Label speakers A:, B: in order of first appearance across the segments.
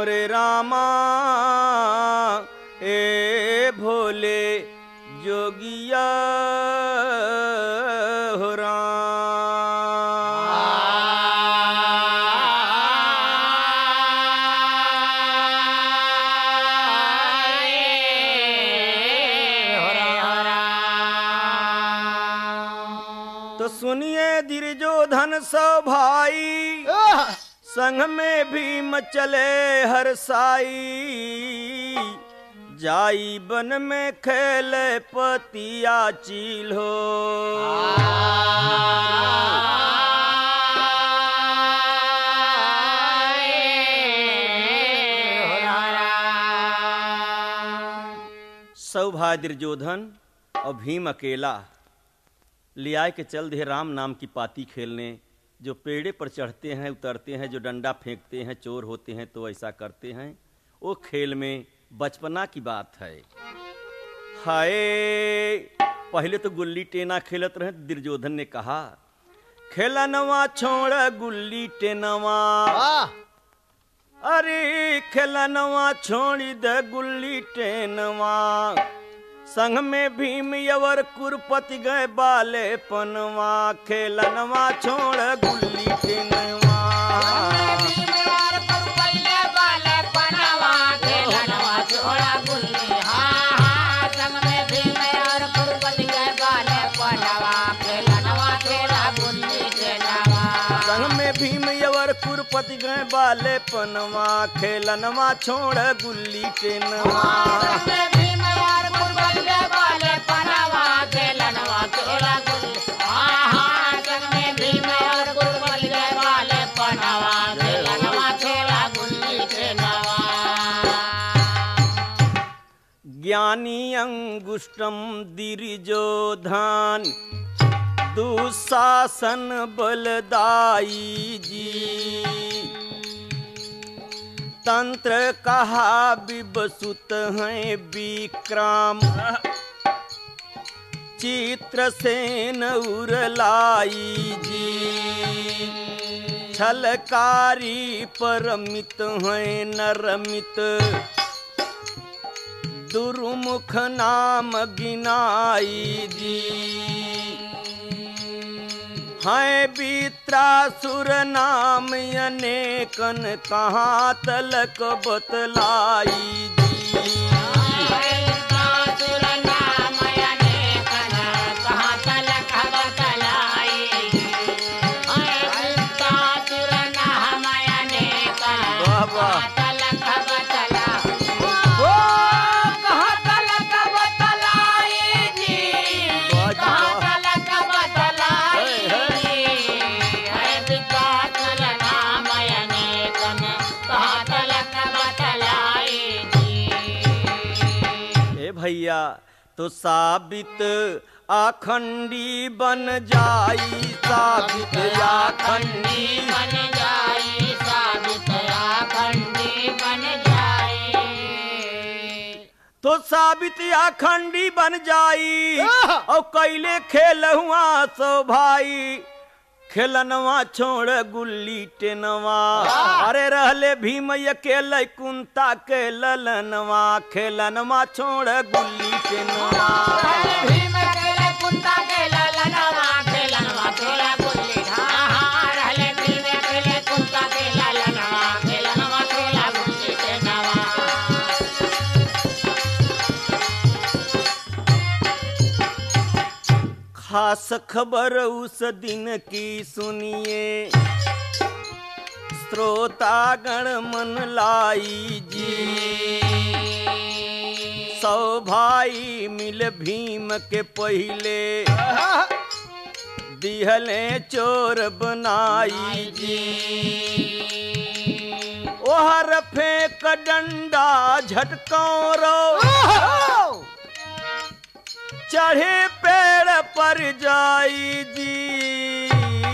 A: मोरे रामा ए भोले जोगिया हो तो सुनिए दुर्योधन सो भाई संग में भीम चले हर साई जाई बन में खेले पतिया चील हो सौ भाई दुर्योधन और भीम अकेला ले आए के चल दे राम नाम की पाती खेलने। जो पेड़े पर चढ़ते हैं उतरते हैं, जो डंडा फेंकते हैं, चोर होते हैं तो ऐसा करते हैं। वो खेल में बचपना की बात है। हाय पहले तो गुल्ली टेना खेलत रहे। दुर्योधन ने कहा खेलनवा छोड़ गुल्ली टेनवा, अरे खेलनवा छोड़ी दे गुल्ली टेनवा। संग में भीम यवर कुरपति गए बाले पनवा, खेलनवा छोड़ गुल्ली टेनवा। भीम यवर कुरपति गए बाले पनवा, खेलनवा छोड़ गुल्ली टेनवा। ज्ञानी अंगुष्टम दुर्योधन दुशासन बलदाई जी। तंत्र कहा विबसुत हैं विक्रम, चित्रसेन उरलाई जी। छलकारी परमित हैं नरमित, दुर्मुख नाम गिनाई जी। है वित्रासुर नाम अनेकन, कहाँ तलक बतलाई जी। भैया तो साबित आखंडी बन जाई, साबित आखंडी बन जाई, साबित आखंडी बन जाई। तो साबित आखंडी बन जाई और कैले खेल हुआ सो भाई, खेलनवा छोड़ गुल्ली टेनवा। अरे रहले भीम अकेले कुंता के ललनवा, खेलनवा छोड़ गुल्ली टेनवा। भीम अकेले कुंता के ललनवा, खेलनवा छोड़ गुल्ली टेनवा। रहले भीम अकेले कुंता के ललनवा, खेलनवा छोड़ गुल्ली टेनवा। खास खबर उस दिन की सुनिए, श्रोतागण मन लाई जी। सौ भाई मिल भीम के पहले, दिहले चोर बनाई जी। ओहर फेंक डंडा झटकारो, चढ़े पेड़ पर जाई जी।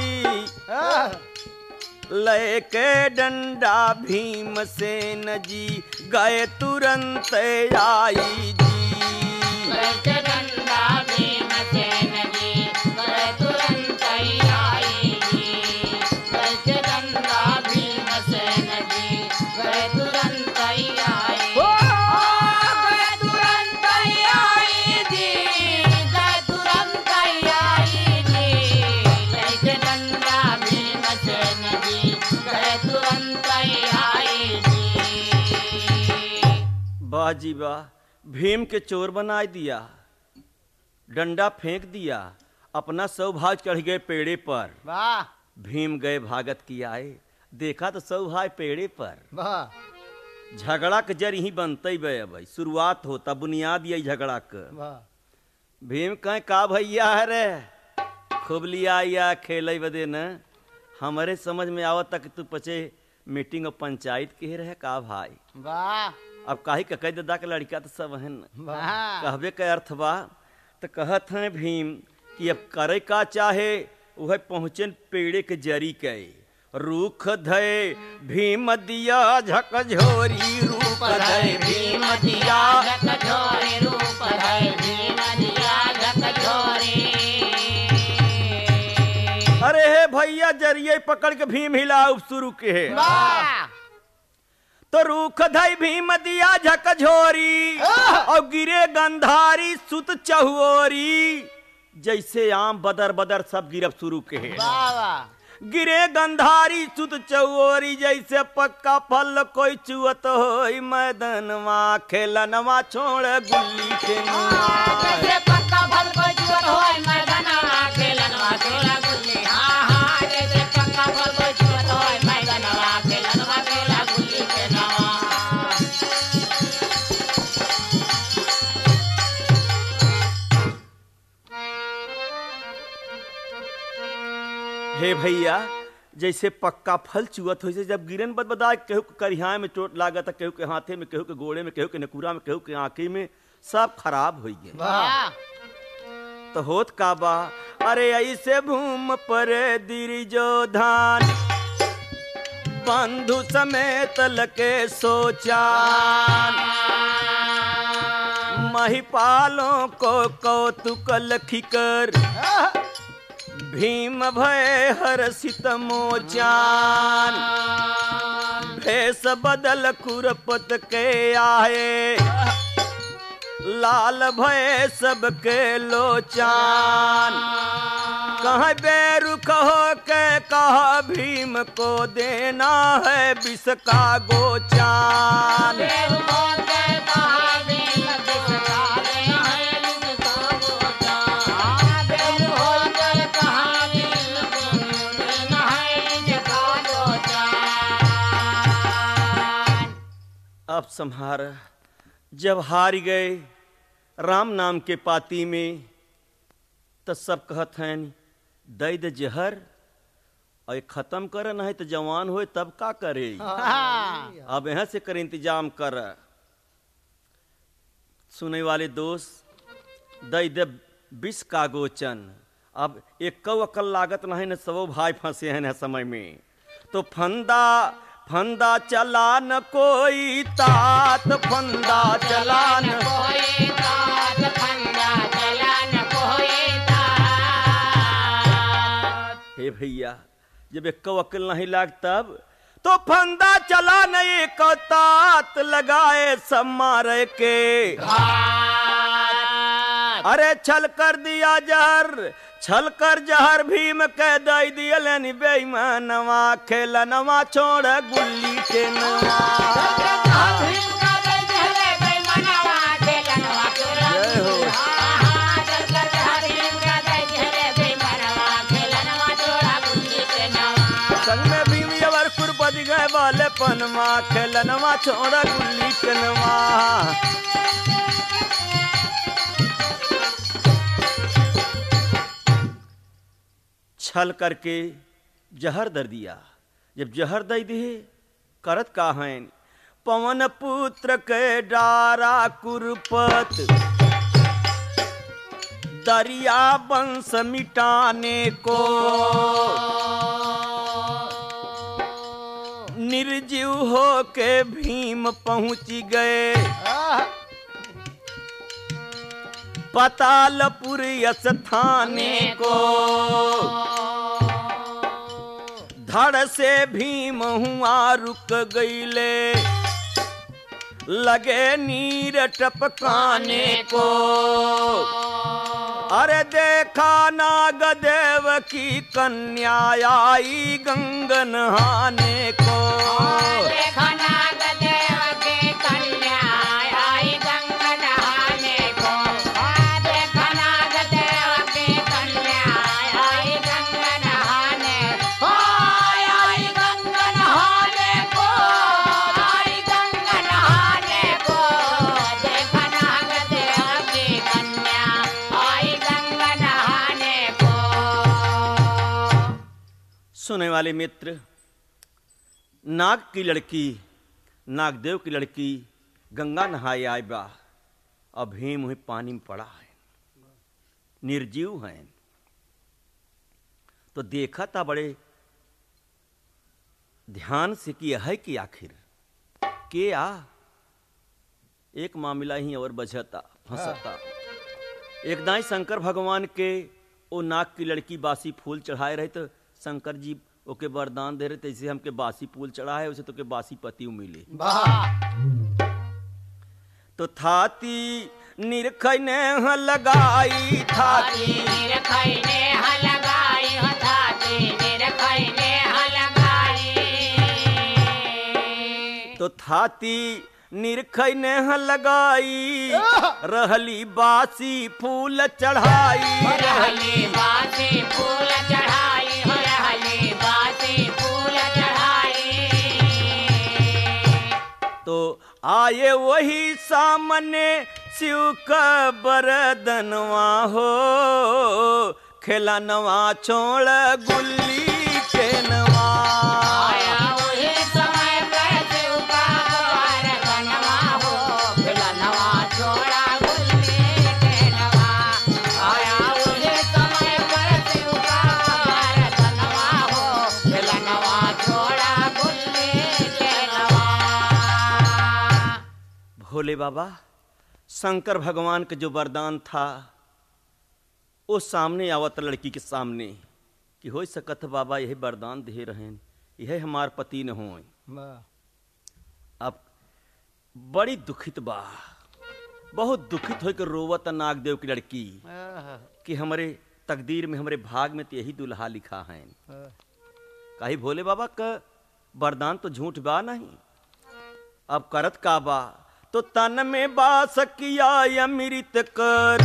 A: लेके डंडा भीमसेन जी, गए तुरंत आई जी। लेके डंडा भीमसेन जी, गए तुरंत आई जी। लेके डंडा भीमसेन जी, गए तुरंत जी वाह, भीम के चोर बना दिया, डंडा फेंक दिया, अपना सौभाग्य चढ़ गए पेड़े पर।
B: वाह
A: भीम गए भागत की आए, देखा तो सौभाग्य पेड़े पर।
B: वाह
A: झगड़ा के जर ही बनते बे, भाई शुरुआत होता, बुनियाद यही झगड़ा का।
B: वाह
A: भीम कहे का भैया है रे, खूब लिया या खेल बदे न, हमारे समझ में आवत तक तू पचे मीटिंग और पंचायत के रहे का भाई।
B: वाह
A: अब काहे कह दादा के लड़का तो सब है न,
B: वाह
A: कहबे के अर्थ बा। तो कहत हैं भीम कि अब करे का चाहे, वह पहुँचे पेड़े के जरी के, रूख धय भीम दिया झकझोरी, रूप धय भीम दिया
C: झकझोरी, रूप धय भीम दिया झकझोरी।
A: अरे हे भैया, जरिए पकड़ के भीम हिला शुरू के है।
B: वाह
A: तो रूख धई भीम दिया झकझोरी, और गिरे गंधारी सुत चहुओरी, जैसे आम बदर बदर सब गिरब शुरू के है।
B: वाह
A: गिरे गंधारी सुत चौरी, जैसे पक्का फल कोई चुअत होई मैदानवा, खेलनवा छोड़ गुल्ली के
C: जैसे पक्का फल कोई चुअत होई मैदानवा, खेलनवा खेला गुल्ली। हाँ हाँ, जैसे पक्का फल कोई चुअत होई मैदानवा, खेलनवा खेला गुल्ली के नवा।
A: हे भैया, जैसे पक्का फल चुअत हो, जब गिरन बदबदा, केहू के करिहाए में चोट लागत, केहू के हाथे में, केहू के गोड़े में, केहू के नकुरा में, केहू के आंखी में, सब खराब हो गए।
B: वाह
A: तो होत का बा, अरे ऐसे भूम पर दिरिजो धान, बंधु समेत लके सोचान, महिपालों को कौतुक लखिकर, भीम भय हर्षित मोचान, भेष बदल खुरपत के आए, लाल भय सबके लोचान, कहाँ बेरु कहो के कहा भीम को देना है विष का गोचान। अब संहार, जब हार गए राम नाम के पाती में, तो सब कहत हैं दई दे जहर, और खत्म करे नहीं तो जवान होए तब का करे। अब यहाँ से कर इंतजाम कर। सुने वाले दोस्त, दई दे विष का गोचन। अब एक अकल लागत नहीं न, सबो भाई फंसे हैं न समय में। तो फंदा फंदा चला न कोई तात, फंदा चला न
C: कोई तात, फंदा चला न कोई तात।
A: हे भैया, जब एक अकल नहीं लाग तब तो फंदा चला न एक तात, लगाए सब मारे के अरे छल कर दिया जहर, छल कर जहर भीम के दई दियलन बेईमानवा, खेलनवा छोड़ गुल्ली के नवा। जय हो। संग में भीम अवर कुरपद गए वाले पनमा, खेलनवा छोड़ गुल्ली के नवा। छल करके जहर दर दिया। जब जहर दई दिए करत का हैं, पवन पुत्र के डारा कुरपत, दरिया वंश मिटाने को, निर्जीव हो के भीम पहुंच गए पतालपुर स्थाने को। धड़ से भीम हुआ रुक गईले, लगे नीर टपकाने को। अरे देखा नागदेव की कन्या आई गंगा नहाने को।
C: देखा नागदेव की कन्या आई
A: सुनने वाले मित्र, नाग की लड़की, नागदेव की लड़की गंगा नहाए आए बा, अब भीम वहीं पानी में पड़ा है, निर्जीव है। तो देखा था बड़े ध्यान से कि है कि आखिर के आ एक मामला ही और बझता फंसता। एक दाई शंकर भगवान के ओ नाग की लड़की बासी फूल चढ़ाए रहे, तो शंकर जी ओके वरदान दे रहे थे, जैसे हमके बासी फूल चढ़ा है उसे तो के बासी पति मिले। तो थाती निरखने लगाई, थाती
C: निरखने लगाई हो, थाती निरखने लगाई।
A: तो थाती निरखने लगाई, रहली बासी फूल चढ़ाई,
C: रहली बासी फूल चढ़ाई हो, रहली बासी फूल चढ़ाई।
A: तो आए वही सामने शिव का बरदनवा हो, खेलनवा छोड़ गुल्ली के नवा।
C: आया वही समय पर शिव का बरदनवा हो, खेलनवा छोड़ा गुल्ली के नवा। आया वही समय पर शिव का बरदनवा हो, खेलनवा छोड़ा गुल्ली के नवा।
A: भोले बाबा शंकर भगवान का जो वरदान था वो सामने आवत लड़की के सामने कि हो सकत बाबा यही वरदान दे रहे, यह हमार पति न हो। अब बड़ी दुखित बा, बहुत दुखित हो के रोवत नागदेव की लड़की कि हमारे तकदीर में, हमारे भाग में तो यही दुल्हा लिखा है। कही भोले बाबा का वरदान तो झूठ बा नहीं, अब करत का बा। तो तन में बास किया अमृत कर,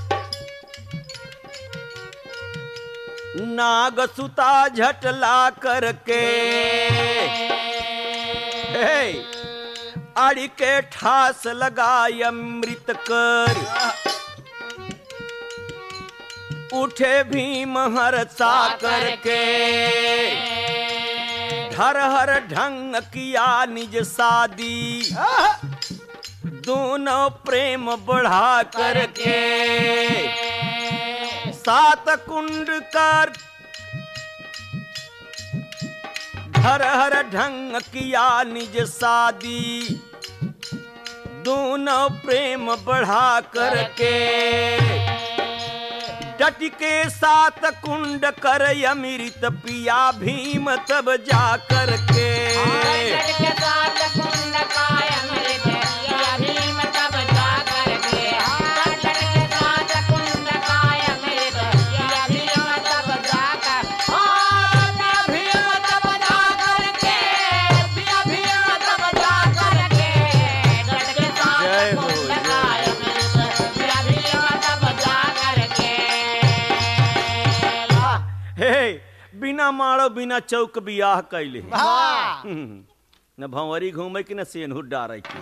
A: नाग सुता झटला करके, अड़ी के ठास लगाय अमृत कर, उठे भीम हर्षा करके, हर हर ढंग किया निज शादी, दोनों प्रेम बढ़ा करके, सात कुंड कर हर हर ढंग किया निज शादी, दोनों प्रेम बढ़ा करके, डट के सात कुंड कर अमृत पिया भीम तब जा करके। बिना मारो बिना चौक बियाह कैले न भंवरी घूमे कि न सेनहुर डारे की।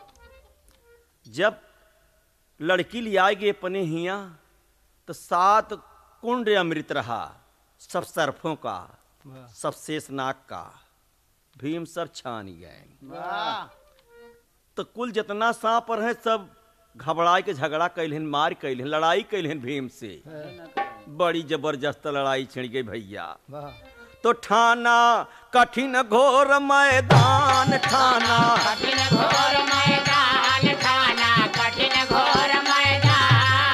A: जब लड़की ले आएगी अपने हिया तो सात कुंड अमृत रहा, सब सर्फों का, सब शेषनाग का, भीम सब छान गए। तो कुल जितना सांप रहे सब घबराए के झगड़ा कैलहन, मार कैलहन, लड़ाई कैलहन भीम से। बड़ी जबरदस्त लड़ाई छिड़ गई भैया। तो ठाना कठिन घोर मैदान, ठाना
C: कठिन घोर मैदान, ठाना कठिन घोर मैदान।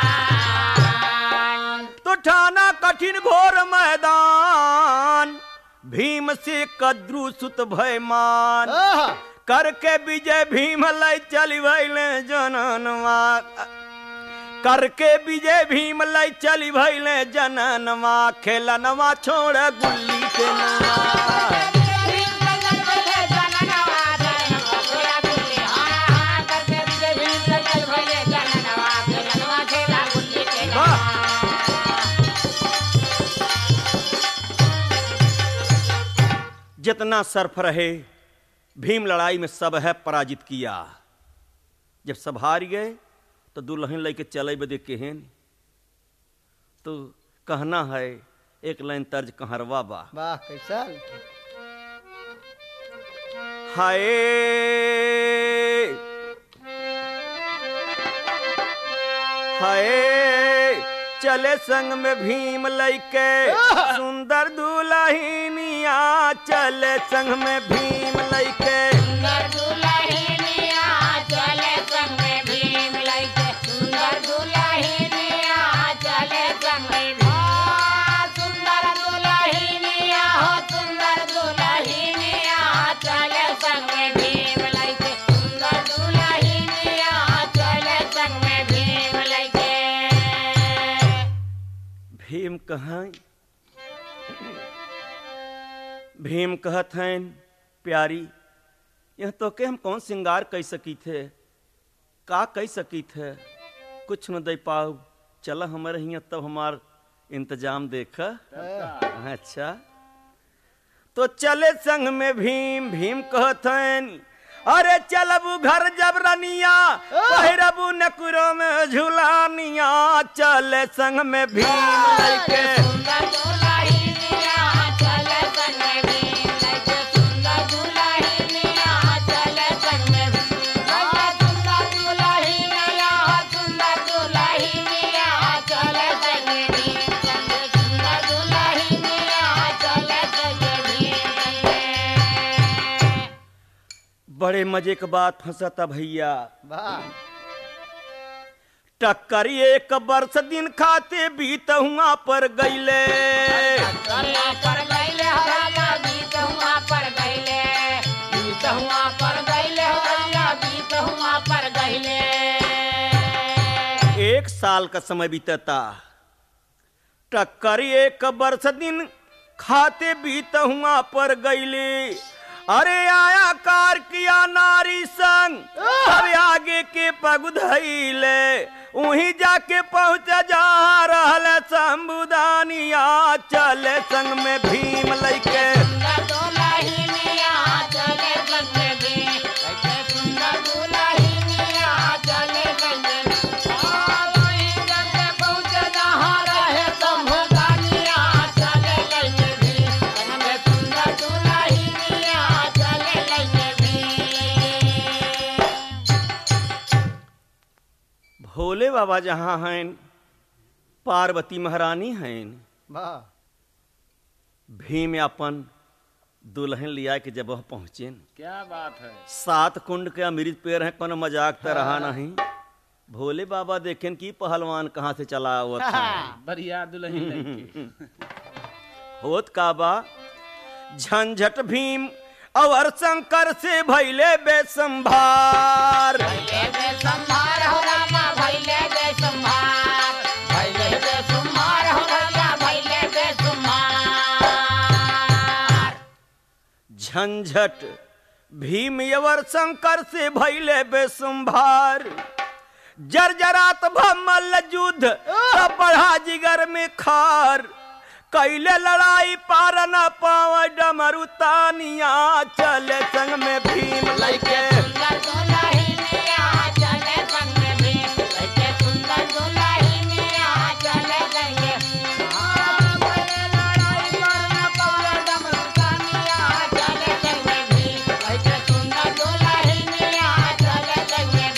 A: तो ठाना कठिन घोर मैदान, भीम से कद्रु सुत भयमान, करके विजय भीम लय चली भैले जननवा, करके विजय भीम लय चली भैले जननवा, खेलनवा छोड़ गुल्ली के नवा। जितना सर्फ रहे भीम लड़ाई में सब है पराजित किया। जब सब हार गए तो दुल्हन लेके चले बदे केहन, तो कहना है एक लाइन तर्ज कहरवा बा।
B: वाह कैसा
A: हाय हाय चले संग में भीम लैके सुंदर दुल्हनिया, चले संग में भीम लैके
C: सुंदर दुल्हनिया चले संग में भीम लैके, सुंदर दुल्हनिया चले संग में सुंदर दुल्हनिया हो, सुंदर दुल्हनिया चले संग में भीम लैके, सुंदर दुल्हनिया चले संग में भीम लैके।
A: भीम कहाँ? भीम कहत हैं प्यारी, यह तो के हम कौन श्रृंगार कह सकी थे, का कह सकी थे, कुछ न दे पाऊ, चल हमारे यहाँ तब हमार इंतजाम देख। अच्छा तो चले संग में भीम। भीम कहत हैं अरे चलबू घर जब रनिया, पहिरबू नकुरो में झुलानिया, चले संग में भीम लैके
C: सुंदर दुल्हनिया चले संग में भीम लैके, सुंदर दुल्हनिया चले संग में सुंदर दुल्हनिया, सुंदर दुल्हनिया चले संग में भीम लैके, सुंदर दुल्हनिया चले संग में भीम लैके।
A: बड़े मजे के बात फंसता भैया।
B: वाह
A: टक्कर एक वर्ष दिन खाते बीत हुआ पर गईले,
C: कल्ला पर गईले हराया बीत हुआ पर गईले, बीत हुआ पर गईले हराया बीत हुआ पर गईले।
A: एक साल का समय बीतता, टक्कर एक वर्ष दिन खाते बीत हुआ पर गईले। अरे आया कार किया नारी संग, अब आगे के पगुधैले, वहीं जाके पहुंच जहाँ रहल शंभुदानिया, चले संग में भीम लैके
C: सुंदर दुल्हनिया चले संग में भीम लैके, सुंदर दुल्हनिया चले संग में वहीं जाके पहुंच जहाँ रहे शंभुदानिया, चले संग में भीम संग में, सुंदर दुल्हनिया चले संग में भीम।
A: भोले बाबा जहाँ हैं, पार्वती महारानी हैं।
B: वाह
A: भीम अपन दुल्हन लिया के जब वह पहुंचे,
D: क्या बात है।
A: 7 कुंड के अमृत पेड़ है, कोनो मजाक तो रहा नहीं। भोले बाबा देखें कि पहलवान कहाँ से चला हुआ था।
D: बढ़िया दुल्हन लड़की।
A: होत का बा झंझट भीम और शंकर से भैले बेसंभार,
C: भैले बेसंभार हो रामा, भैले बेसंभार, भैले बेसंभार हो रामा, भैले बेसंभार।
A: झंझट भीम और शंकर से भैले बेसंभार, जर्जरात भमल युद्ध तब बढ़ा जिगर में खार, कैले लड़ाई पार न पाव डमरू तानिया, चले संग में भीम लैके
C: सुंदर दुल्हनिया चले संग में भीम लैके, सुंदर दुल्हनिया चले संग में कैले लड़ाई पार न पाव डमरू तानिया, चले संग में भीम लैके, सुंदर दुल्हनिया चले संग में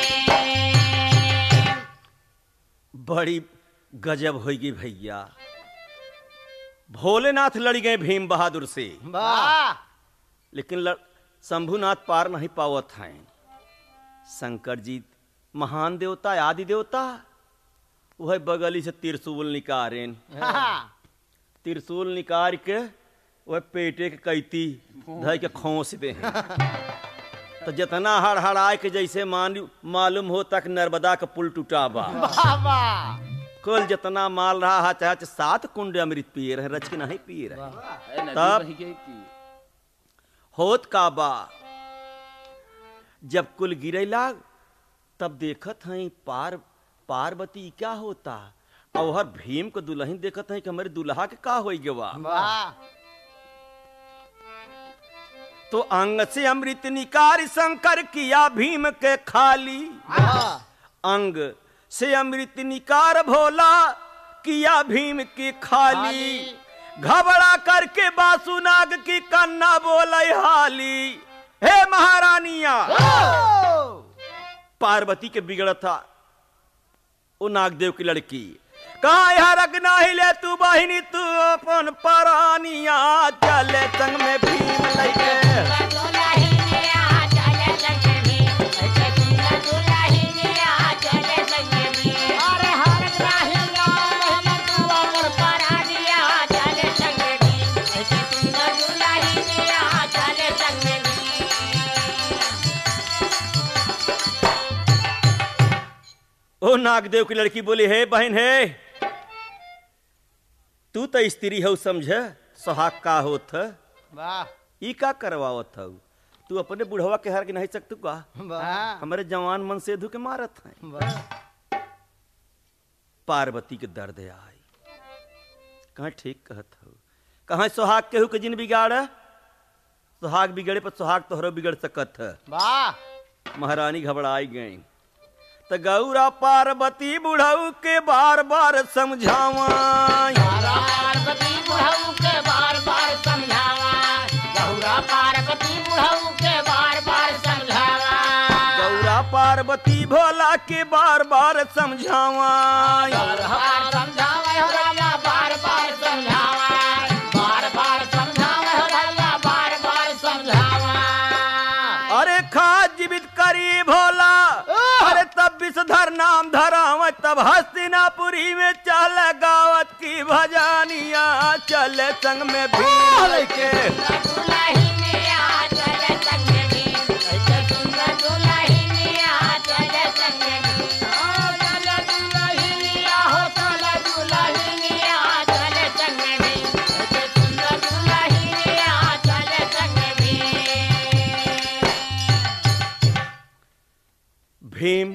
C: भीम।
A: बड़ी गजब होगी भैया। भोलेनाथ लड़ गए भीम बहादुर से,
B: वाह
A: लेकिन शंभुनाथ पार नहीं पावत हैं। शंकर जी महान देवता, आदि देवता, वह बगली से त्रिशूल निकारेन, त्रिशूल निकार के वह पेटे के कैती धय के खोस दे हैं। तो जितना हड़हड़ाए के जैसे मालूम हो तक नर्मदा का पुल टूटा बा।
B: वाह
A: कुल जितना माल रहा है, चाहे 7 कुंड अमृत पिए रहे, रच के नहीं पिए रहे।
D: नदी
A: तब
D: बही गई की।
A: होत का बा जब कुल गिरेला, तब देखत हैं पार्वती क्या होता, और हर भीम को दुल्हन देखत हैं कि हमारे दुल्हा के का होई गवा।
B: वाह
A: तो अंग से अमृत निकार शंकर किया भीम के खाली,
B: वाह
A: अंग से अमृत निकार भोला किया भीम की खाली, घबरा करके बासुनाग की कन्ना बोले हाली। हे महारानिया, पार्वती के बिगड़ था वो नागदेव की लड़की, कहा यह रगना ही ले तू बहिनी तू अपन परानिया, चले संग में भीम लगे। ओ नागदेव की लड़की बोली, हे बहन है, तू तो स्त्री हो समझ, सुहाग का होत
B: वाह
A: ई का करवावत हो, तू अपने बुढ़वा के हार के नहीं सकतू का,
B: वाह
A: हमारे जवान मन से के मारत है।
B: वाह
A: पार्वती के दर्द आई, कहाँ ठीक कहत हो, कहाँ सुहाग केहू के जिन बिगाड़, सुहाग बिगड़े पर सुहाग तोहरो बिगड़ सकत है।
B: वाह
A: महारानी घबराई गई, तो गौरा पार्वती बुढ़ऊ के बार बार समझावा,
C: पार्वती बुढ़ऊ के बार बार समझावा, गौरा पार्वती बुढ़ऊ के बार बार समझावा,
A: गौरा पार्वती भोला के बार बार समझावा,
C: बार समझावा हो राजा, बार बार समझावा, बार बार समझावा हो राजा, बार बार समझावा।
A: अरे खा जीवित करी भोला, अरे तब विषधर नाम धराव, तब हस्तिनापुरी में चल गावत की भजानिया, चले संग में भीम के।
C: दुल्हनिया चले संग में भीम, ऐसे सुंदर दुल्हनिया चले संग में भीम, चले दुल्हनिया हो चले दुल्हनिया चले संग में भीम, ऐसे सुंदर दुल्हनिया चले संग में भीम।
A: भीम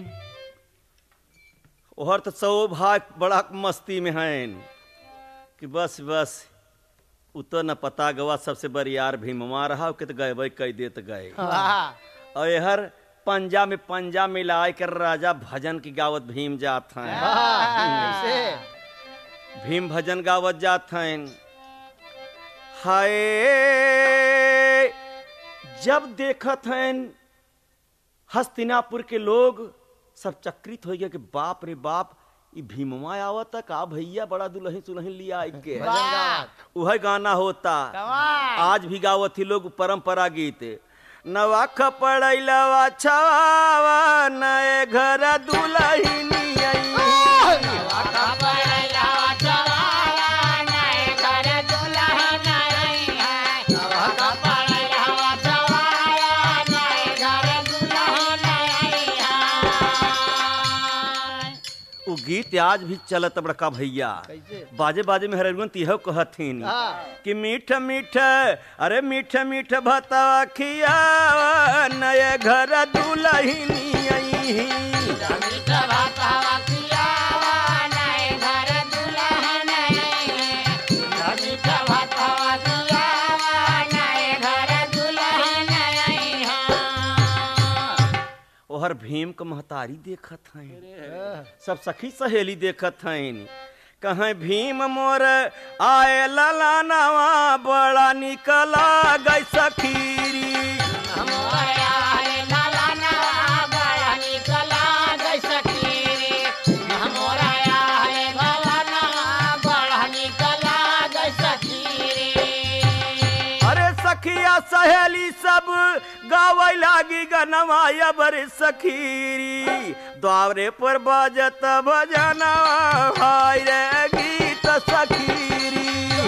A: ओहर तो सौभाग्य बड़ा मस्ती में हैं कि बस बस उतर न पता गवा, सबसे बड़ी यार भीम रहा के तो गए भाई कई देत गए।
B: वाह
A: और यहर पंजा में पंजा मिलाए कर राजा भजन की गावत भीम जात हैं,
B: कैसे
A: भीम भजन गावत जात हैं। हाय जब देखत हैं हस्तिनापुर के लोग सब चक्रित हो गया कि बाप रे बाप, ये भीमवा आवता का भैया, बड़ा दुल्हन सुलहन लिया के वह गाना होता। आज भी गावत ही लोग परंपरा गीत, नवा खपड़ैलवा छावा नए घर दुल्हनी आई, वो गीत आज भी चलत बड़का भैया,
B: कैसे
A: बाजे बाजे में हरगुन तीहो कहथिन कि मीठ मीठ, अरे मीठ मीठ भतवा खिया नए घर दुल्हनी आई, ओहर भीम का महतारी देखत हैं, सब सखी सहेली देखत हैं, कहें भीम मोर आए ललानवा बड़ा निकला गई सखीरी, अरे सखिया सहेली सब गावे लागी गनवाया बरे सखीरी, द्वारे पर बाजत भजना हाय रे गीत सखीरी,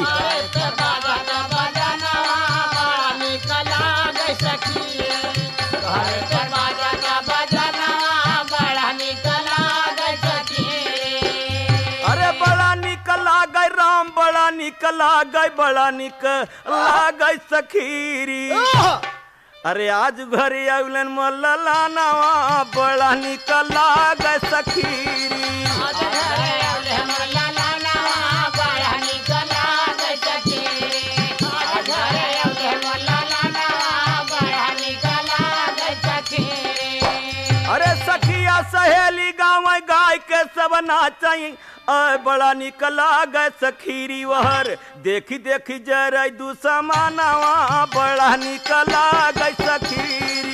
A: अरे बड़ा निकला गई राम, बड़ा निकला गई, बड़ा निकला गई सखीरी, अरे आज घरे आउलन मोल्ला नवा बड़ा निकला गए सखीरी, अरे सखिया सहेली गाँव गाय माई के सब नाचाई बड़ा निकला गए सखीरी वहर देखी देखी जरई दू समानवा बड़ा निकला गए सखीरी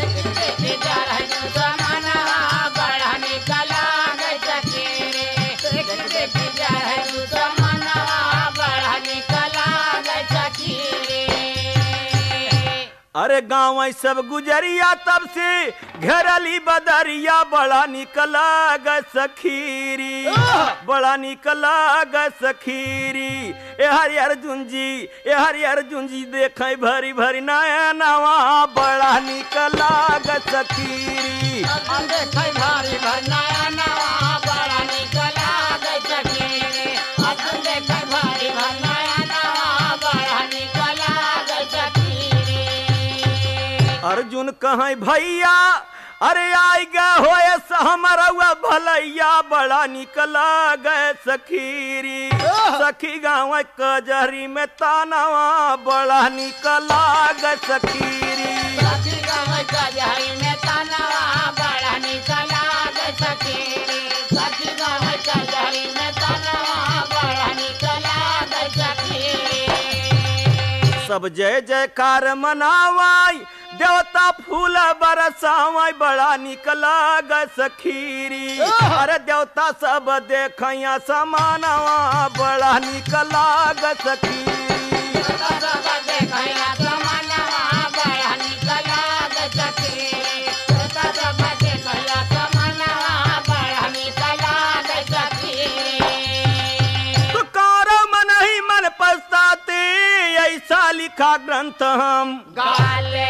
A: अरे गाँव सब गुजरिया तब से घेरली बदरिया बड़ा निकला ग सखीरी बड़ा निकला ग सखीरी ए हरि अर्जुन जी देखे भरी भरी नया नवा बड़ा निकला ग सखीरी
C: देखे भारी भर नया नवा बड़ा निकला गई सखीरी देखे भारी भर नया नवा बड़ा निकला गई सखीरी
A: अर्जुन कहें भैया अरे आई गा होए हमारा भलैया बड़ा निकला गए सखीरी सखी गाँव कजहरी में तानवा बड़ा निकला गए सखीरी
C: सखी गाँव कजहरी में तानवा बड़ा निकला गई सखीरी सखी गाँव कजहरी में तानवा बड़ा निकला गई सखीरी
A: सब जय जयकार मनावाई देवता फूल बरसावाई बड़ा निकला ग सखीरी अरे देवता सब देखैया समानवा बड़ा निकला ग सखीरी
C: सब देखैया समानवा बड़ा निकला ग सखीरी सब देखैया समानवा बड़ा निकला ग सखीरी
A: तो कौरव मन ही मन पछताते ऐसा लिखा ग्रंथ हम
C: गाले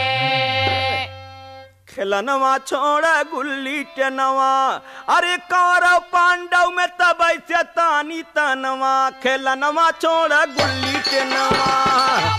A: खेलनवा छोड़ गुल्ली टेनवा अरे कौरव पांडव में तब ऐसे तानी तनवा खेलनवा छोड़ गुल्ली टेनवा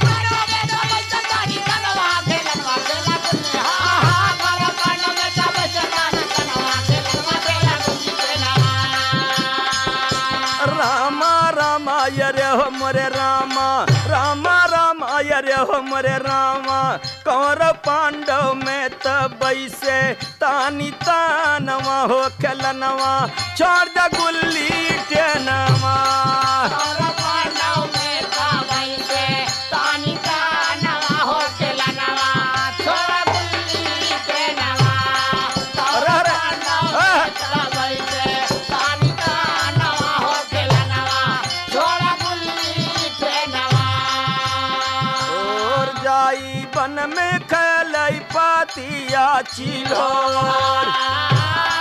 A: रामा रामा रे हो मोरे रामा रामा रामा रे हो मोरे रामा कौरव पांडव में तब से तानी तानवा हो खेलनवा छोड़ द गुल्ली टेनवा बन में खलई पातिया चिलोर